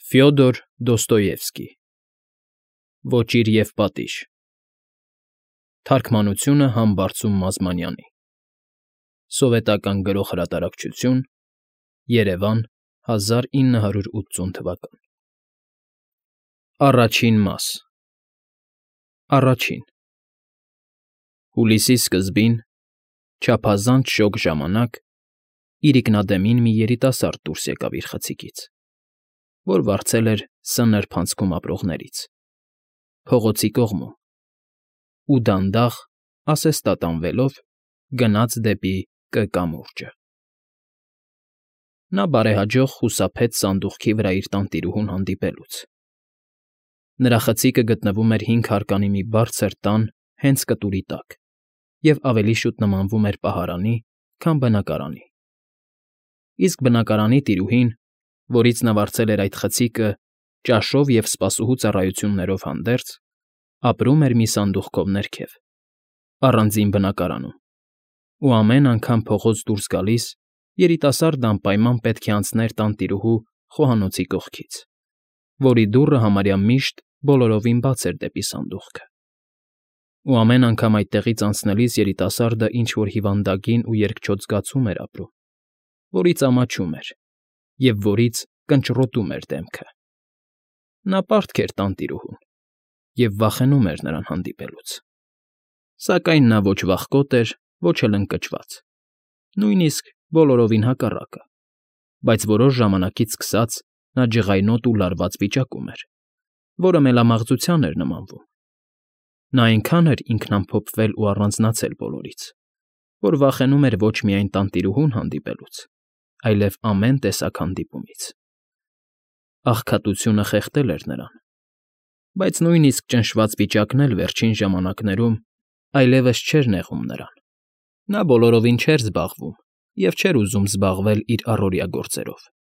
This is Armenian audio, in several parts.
Ֆյոդոր Դոստոևսկի Ոճիր և պատիժ Թարգմանությունը Համբարձում Մազմանյանի Սովետական Գրող Հրատարակչություն Երևան 1980 թվական Առաջին մաս Առաջին Հուլիսի սկզբին չափազանց շոգ ժամանակ իրիկնադեմին մի երիտասարդ դուրս եկավ իր խցիկից, որ վարձել էր սնր փանցքում ապրողներից, փողոցի կողմում, ու դանդաղ, ասես տատանվելով, գնաց դեպի Կ կամուրջը։ Նա բարեհաջող խուսափեց սանդուղքի վրա իր տանտիրուհուն հանդիպելուց։ Նրա խցիկը գտնվում էր 5 հարկանի մի բարձր տան հենց կտուրի տակ և ավելի շուտ նմանվում էր պահարանի, քան բնակարանի։ Իսկ բնակարանի տիրուհին, որից նա վարձել էր այդ խցիկը ճաշով և սպասուհու ծառայություններով հանդերձ, ապրում էր մի սանդուղքով ներքև, առանձին բնակարանում, ու ամեն անգամ փողոց դուրս գալիս երիտասարդն անպայման պետք է անցներ տանտիրուհու խոհանոցի կողքից, որի դուռը համարյա միշտ բոլորովին բաց էր դեպի սանդուղքը։ Ու ամեն անգամ այդտեղից անցնելիս երիտասարդը ինչ֊որ հիվանդագին ու երկչոտ զգացում էր ապրում, որից ամաչում էր և որից կնճռոտում էր դեմքը։ Նա պարտք էր տանտիրուհուն և վախենում էր նրան հանդիպելուց։ Սակայն նա ոչ վախկոտ էր, ոչ էլ ընկճված, նույնիսկ բոլորովին հակառակը, բայց որոշ ժամանակից սկսած նա ջղայնոտ ու լարված վիճակում էր, որը մելամաղձության էր նմանվում։ Նա այնքան էր ինքնամփոփվել ու առանձնացել բոլորից, որ վախենում էր ոչ միայն տանտիրուհուն հանդիպելուց, այլև ամեն տեսակ հանդիպումից։ Աղքատությունը խեղդել էր նրան, բայց նույնիսկ ճնշված վիճակն էլ վերջին ժամանակներում այլևս չէր նեղում նրան։ Նա բոլորովին չէր զբաղվում և չէր ուզում զբաղվել իր առօրյա գործերով։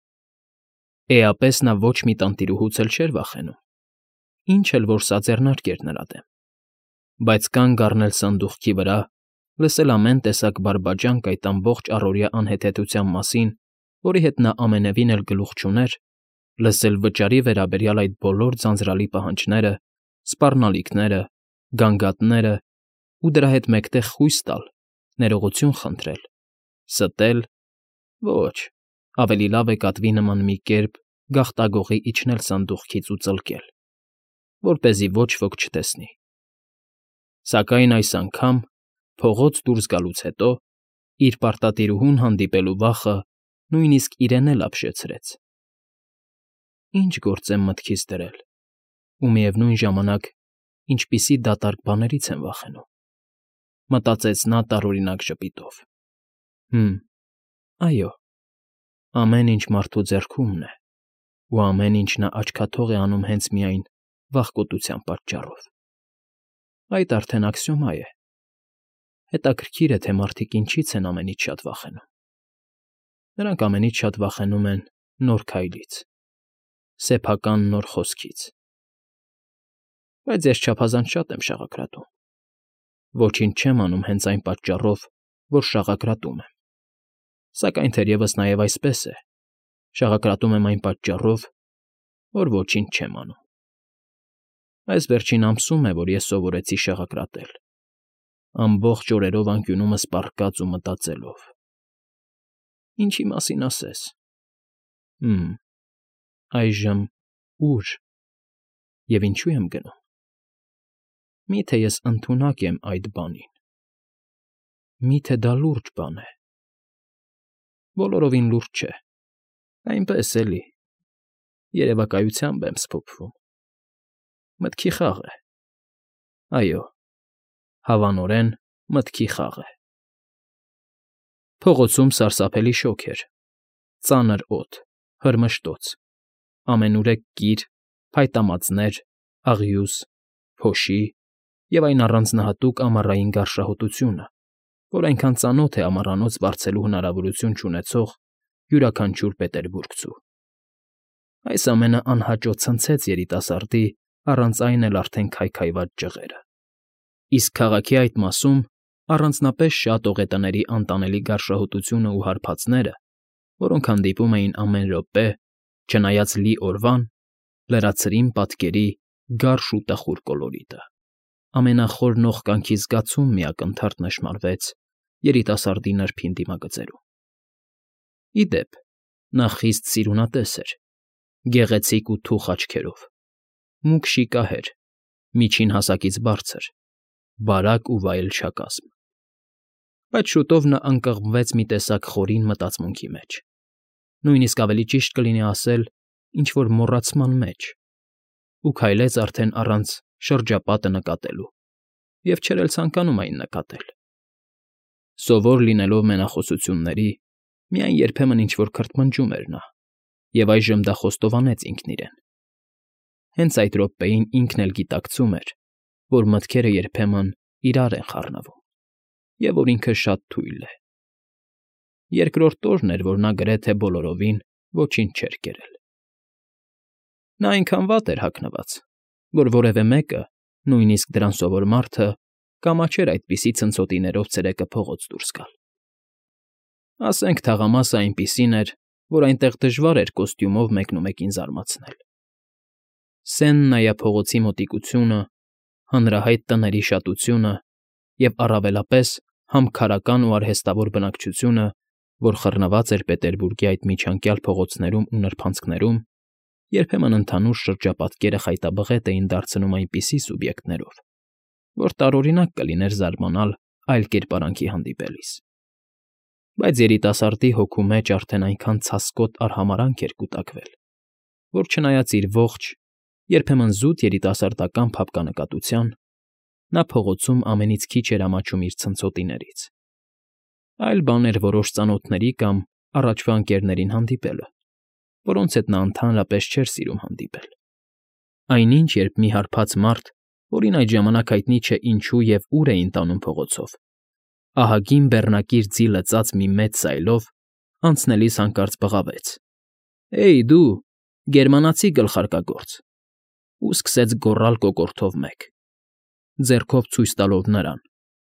Էապես նա ոչ մի տանտիրուհուց էլ չէր վախենում, ինչ էլ որ սա ձեռնարկեր նրա դեմ, բայց կանգ առնել սանդուղքի վրա, լսել ամեն տեսակ բարբաջանք այդ ամբողջ առօրյա անհեթեթության մասին, որի հետ նա ամենևին էլ գլուխ չուներ, լսել վճարի վերաբերյալ այդ բոլոր ձանձրալի պահանջները, սպառնալիքները, գանգատները ու դրա հետ մեկտեղ խույս տալ, ներողություն խնդրել, ստել, ոչ, ավելի լավ է կատվի նման մի կերպ գաղտագողի իջնել սանդուղքից ու ծլկել, որպեսզի ոչ ոք չտեսնի։ Սակայն այս անգամ, փողոց դուրս գալուց հետո, իր պարտատիրուհուն հանդիպելու վախը նույնիսկ իրեն էլ ապշեցրեց։ Ինչ գործ եմ մտքիս դրել, ու միևնույն ժամանակ ինչպիսի դատարկ բաներից եմ վախենում, մտածեց նա տարօրինակ ժպիտով։ Այո, ամեն ինչ մարդու ձեռքումն է, ու ամեն ինչ նա աչքաթող է անում հենց միայն վախկոտության պատճառով։ Այդ արդեն աքսիոմա է։ Հետաքրքիր է, թե մարդիկ ինչից են ամենից շատ վախենում։ Նրանք ամենից շատ վախենում են նոր քայլից, սեփական նոր խոսքից։ Բայց ես չափազանց շատ եմ շաղակրատում։ Ոչինչ չեմ անում հենց այն պատճառով, որ շաղակրատում եմ։ Սակայն թերևս նաև այսպես է. շաղակրատում եմ այն պատճառով, որ ոչինչ չեմ անում։ Այս վերջին ամսում է, որ ես սովորեցի շաղակրատել, ամբողջ օրերով անկյունումս պառկած ու մտածելով։ Ինչի մասին ասես։ Այժմ ո՞ւր և ինչու եմ գնում։ Մի՞թե ես ընդունակ եմ այդ բանին։ Մի՞թե դա լուրջ բան է։ Բոլորովին լուրջ չէ, այնպես էլի, երևակայությամբ եմ սփոփվում։ Մտքի խաղ է։ Այո, հավանորեն մտքի խաղ է։ Փողոցում սարսափելի շոգ էր, ծանր օդ, հրմշտոց, ամենուրեք կիր, փայտամածներ, աղյուս, փոշի և այն առանձնահատուկ ամառային գարշահոտությունը, որ այնքան ծանոթ է ամառանոց վարձելու հնարավորություն չունեցող յուրաքանչյուր պետերբուրգցու։ Այս ամենը անհաճո ցնցեց երիտասարդի առանց այն էլ արդեն քայքայված ջղերը։ Իսկ քաղաքի այդ մասում առանձնապես շատ օղետների անտանելի գարշահոտությունն ու հարբածները, որոնք հանդիպում էին ամեն րոպե, չնայած լի օրվան լրացրին պատկերի գարշ ու տխուր կոլորիտը։ Ամենախոր նողկանքի զգացում միակնթարթ նշմարվեց երիտասարդի նրբին դիմագծերում։ Ի դեպ, նա խիստ սիրունատես էր, գեղեցիկ ու թուխ աչքերով, մուգ շիկահեր, միջին հասակից բարձր, բարակ ու վայել չակազմ։ Բայց շուտով նա ընկղմվեց մի տեսակ խորին մտածմունքի մեջ, նույնիսկ ավելի ճիշտ կլինի ասել, ինչ֊որ մոռացման մեջ, ու քայլեց արդեն առանց շրջապատը նկատելու, և չէր էլ ցանկանում այն նկատել։ Սովոր լինելով մենախոսությունների, միայն երբեմն ինչ֊որ քրթմնջում էր նա, և այժմ դա խոստովանեց ինքն իրեն։ Հենց այդ րոպեին ինքն էլ գիտակցում էր, որ մտքերը երբեմն իրար են խառնվում, և որ ինքը շատ թույլ է։ Երկրորդ օրն էր, որ նա գրեթե բոլորովին ոչինչ չէր կերել։ Նա այնքան վատ էր հագնված, որ որևէ մեկը, նույնիսկ դրան սովոր մարդը, կամաչեր այդպիսի ցնցոտիներով ցերեկը փողոց դուրս գալ։ Ասենք թաղամասը այնպիսին էր, որ այնտեղ դժվար էր կոստյումով մեկնումեկին զարմացնել։ Սեն նայափողոցի մոտիկությունը, հանրահայտ տների շատությունը և առավելապես համքարական ու արհեստավոր բնակչությունը, որ խռնված էր Պետերբուրգի այդ միջանկյալ փողոցներում ու նրբանցքներում, երբեմն ընդհանուր շրջապատկերը խայտաբղետ էին դարձնում այնպիսի սուբյեկտներով, որ տարօրինակ կլիներ զարմանալ այլ կերպարանքի հանդիպելիս։ Բայց երիտասարդի հոգու մեջ արդեն այնքան ցասկոտ արհամարհանք էր կուտակվել, որ չնայած իր ողջ, երբեմն զուտ երիտասարդական փափկանկատության, նա փողոցում ամենից քիչ էր ամաչում իր ցնցոտիներից։ Այլ բան էր որոշ ծանոթների կամ առաջվա ընկերներին հանդիպելը, որոնց հետ նա ընդհանրապես չէր սիրում հանդիպել։ Այնինչ, երբ մի հարբած մարդ, որին այդ ժամանակ հայտնի չէ ինչու և ուր էին տանում փողոցով, ահագին բեռնակիր ձի լծած մի մեծ սայլով, անցնելիս հանկարծ բղավեց. «Էյ, դու, գերմանացի գլխարկագործ», ու սկսեց գոռալ կոկորդով մեկ, ձեռքով ցույց տալով նրան։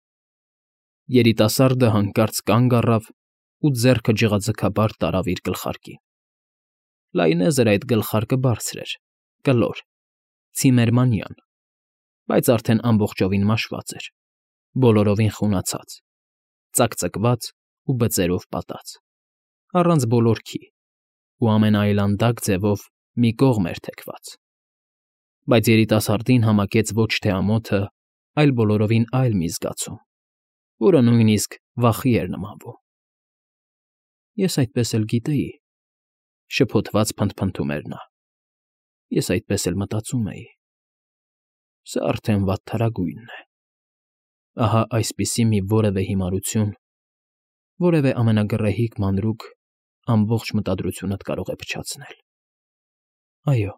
Երիտասարդը հանկարծ կանգ առավ ու ձեռքը ջղաձգաբար տարավ իր գլխարկին։ Լայնեզր այդ գլխարկը բարձր էր, կլոր, ցիմերմանյան, բայց արդեն ամբողջովին մաշված էր, բոլորովին խունացած, ծակծկված ու բծերով պատած, առանց բոլորքի ու ամենաայլանդակ ձևով մի կողմ էր թեքված։ Բայց երիտասարդին համակեց ոչ թե ամոթը, այլ բոլորովին այլ մի զգացում, որը նույնիսկ վախի էր նմանվում։ «Ես այդպես էլ գիտեի», շփոթված փնթփնթում էր նա։ «Ես այդպես էլ մտածում էի։ Սա արդեն վատթարագույնն է։ Ահա այսպիսի մի որևէ հիմարություն, որևէ ամենագռեհիկ մանրուք ամբողջ մտադրությունդ կարող է փչացնել։ Այո,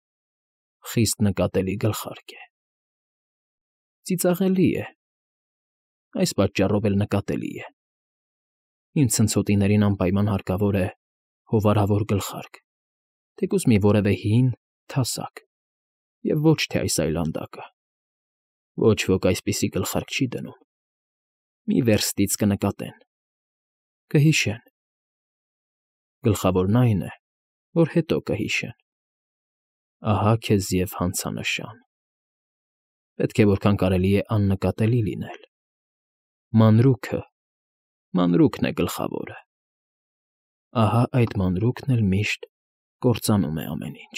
խիստ նկատելի գլխարկ է։ Ծիծաղելի է, այս պատճառով էլ նկատելի է։ Իմ ցնցոտիներին անպայման հարկավոր է հովանավոր գլխարկ, թեկուզ մի որևէ հին, թասակ, և ոչ թե այս այլանդակը։ Ոչ ոք այսպիսի գլխարկ չի դնում։ Մի վերստից կնկատեն, կհիշեն։ Գլխավորն այն է, որ հետո կհիշեն։ Ահա քեզ և հանցանշան։ Պետք է որքան կարելի է աննկատելի լինել։ Մանրուքն է գլխավորը։ Ահա այդ մանրուքն էլ միշտ կործանում է ամեն ինչ»։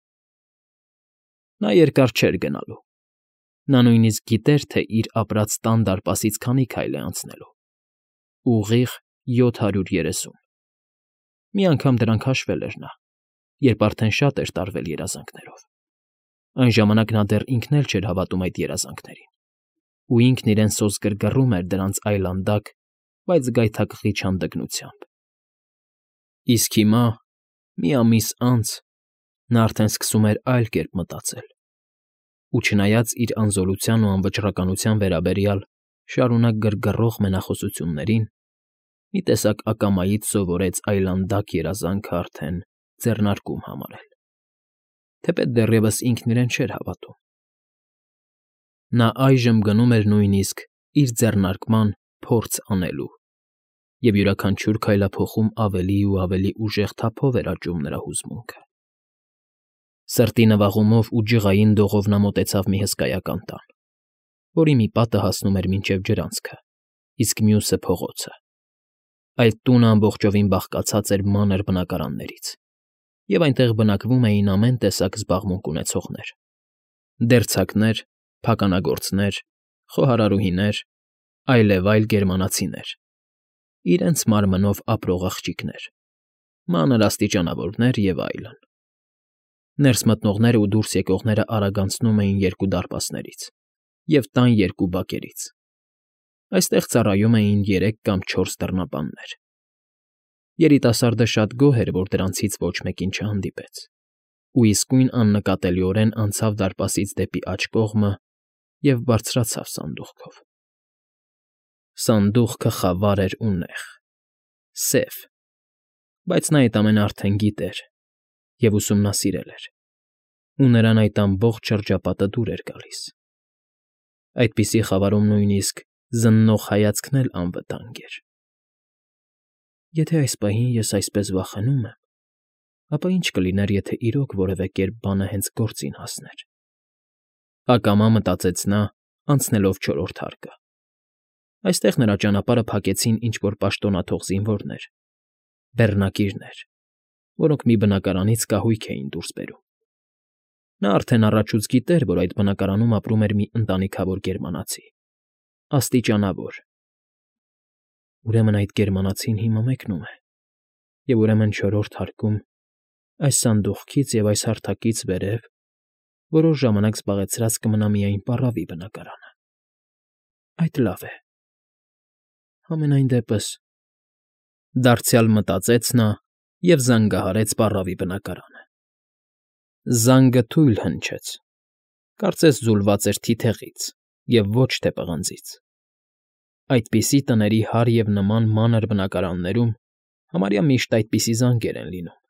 Նա երկար չէր գնալու։ Նա նույնիսկ գիտեր, թե իր ապրած տան դարպասից քանի քայլ է անցնելու։ Ուղիղ 730։ Մի անգամ դրանք հաշվել էր նա, երբ արդեն շատ էր տարվել երազանքներով։ Այն ժամանակ նա դեռ ինքն էլ չէր հավատում այդ երազանքներին, ու ինքն իրեն սոսկրգռում էր դրանց այլանդակ, բայց գայթակղիչ հանդգնությամբ։ Իսկ հիմա, մի ամիս անց, նա արդեն սկսում էր այլ կերպ մտածել, ու չնայած իր անզորության ու անվճռականության վերաբերյալ շարունակ գրգռող մենախոսություններին, մի տեսակ ակամայից սովորեց այլանդակ երազանքը արդեն ձեռնարկում համարել, թեպետ դեռևս ինքն իրեն չէր հավատում։ Նա այժմ գնում էր նույնիսկ իր ձեռնարկման փորձ անելու, և յուրաքանչյուր քայլափոխում ավելի ու ավելի ուժեղ թափով էր աճում նրա հուզմունքը։ Սրտի նվաղումով ու ջղային դողով նա մոտեցավ մի հսկայական տան, որի մի պատը հասնում էր մինչև ջրանցքը, իսկ մյուսը փողոցը։ Այդ տունը ամբողջովին բաղկացած էր մանր բնակարաններից, և այնտեղ բնակվում էին ամեն տեսակ զբաղմունք ունեցողներ. դերձակներ, փականագործներ, խոհարարուհիներ, այլևայլ գերմանացիներ, իրենց մարմնով ապրող աղջիկներ, մանր աստիճանավորներ և այլն։ Ներս մտնողներն ու դուրս եկողները արագ անցնում էին երկու դարպասներից և տան երկու բակերից։ Այստեղ ծառայում էին 3 կամ 4 դռնապաններ։ Երիտասարդը շատ գոհ էր, որ դրանցից ոչ մեկին չհանդիպեց, ու իսկույն աննկատելիորեն անցավ դարպասից դեպի աջ կողմը և բարձրացավ սանդուղքով։ Սանդուղքը խավար էր ու նեղ, սև, բայց նա այդ ամենը արդեն գիտեր և ուսումնասիրել էր, ու նրան այդ ամբողջ շրջապատը դուր էր գալիս։ Այդպիսի խավարում նույնիսկ զննող հայացքն էլ անվտանգ էր։ Եթե այս պահին ես այսպես վախենում եմ, ապա ինչ կլիներ, եթե իրոք որևէ կերպ բանը հենց գործին հասներ։ Ակամա մտածեց նա, անցնելով 4-րդ հարկը։ Այստեղ նրա ճանապարհը փակեցին ինչ֊որ պաշտոնաթող զինվորներ, բեռնակիրներ, որոնք մի բնակարանից կահույք էին դուրս բերում։ Նա արդեն առաջուց գիտեր, որ այդ բնակարանում ապրում էր մի ընտանիքավոր գերմանացի, աստիճանավոր։ Ուրեմն այդ գերմանացին հիմա մեկնում է, և ուրեմն 4-րդ հարկում, այս սանդուղքից և այս հարթակից վերև, որոշ ժամանակ զբաղեցրած կմնա միայն պառավի բնակարանը։ Այդ լավ է։ Համենայն դեպս, դարձյալ մտածեց նա և զանգահարեց պառավի բնակարանը։ Զանգը թույլ հնչեց, կարծես ձուլված էր թիթեղից և ոչ թե պղնձից։ Այդպիսի տների հարր և նման մանր բնակարաններում համարյա միշտ այդպիսի զանգեր են լինում։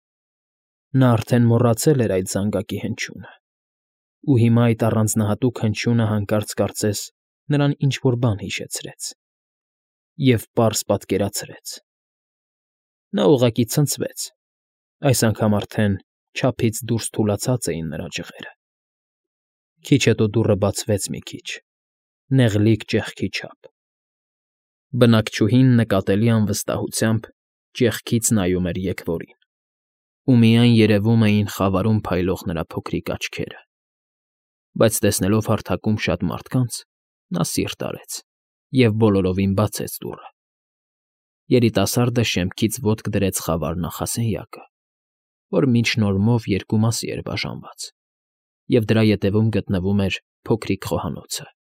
Նա արդեն մոռացել էր այդ զանգակի հնչյունը, ու հիմա այդ առանձնահատուկ հնչյունը հանկարծ կարծես նրան ինչ֊որ բան հիշեցրեց և պարզ պատկերացրեց։ Նա ուղղակի ցնցվեց, այս անգամ արդեն չափից դուրս թուլացած էին նրա ջղերը։ Քիչ հետո դուռը բացվեց մի քիչ, նեղլիկ ճեղքի չափ։ Բնակչուհին նկատելի անվստահությամբ ճեղքից նայում էր եկվորին, ու միայն երևում էին խավարում փայլող նրա փոքրիկ աչքերը։ Բայց տեսնելով հարթակում շատ մարդկանց, նա սիրտ արեց և բոլորովին բացեց դուռը։ Երիտասարդը շեմքից ոտք դրեց խավար նախասենյակը, որ միջնորմով 2 մասի էր բաժանված, և դրա ետևում գտնվում էր փոքրիկ խոհանոցը։